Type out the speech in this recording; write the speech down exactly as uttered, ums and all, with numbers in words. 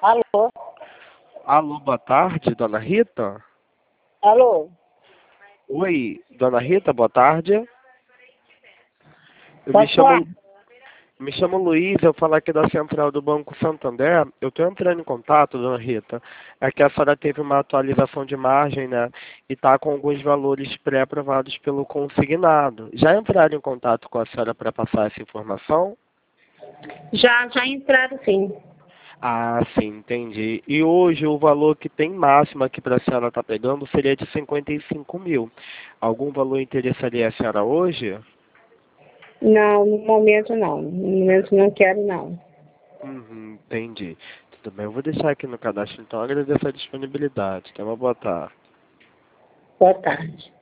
Alô? Alô, boa tarde, dona Rita? Alô? Oi, dona Rita, boa tarde. Eu me Pode chamo, falar? me chamo Luiz, eu falo aqui da Central do Banco Santander. Eu estou entrando em contato, dona Rita, é que a senhora teve uma atualização de margem, né? E está com alguns valores pré-aprovados pelo consignado. Já entraram em contato com a senhora para passar essa informação? Já, já entraram sim. Ah, sim, entendi. E hoje o valor que tem máximo aqui para a senhora estar pegando seria de cinquenta e cinco mil. Algum valor interessaria a senhora hoje? Não, no momento não. No momento não quero não. Uhum, entendi. Tudo bem, eu vou deixar aqui no cadastro, então agradeço a disponibilidade. Tenha uma boa tarde. Boa tarde.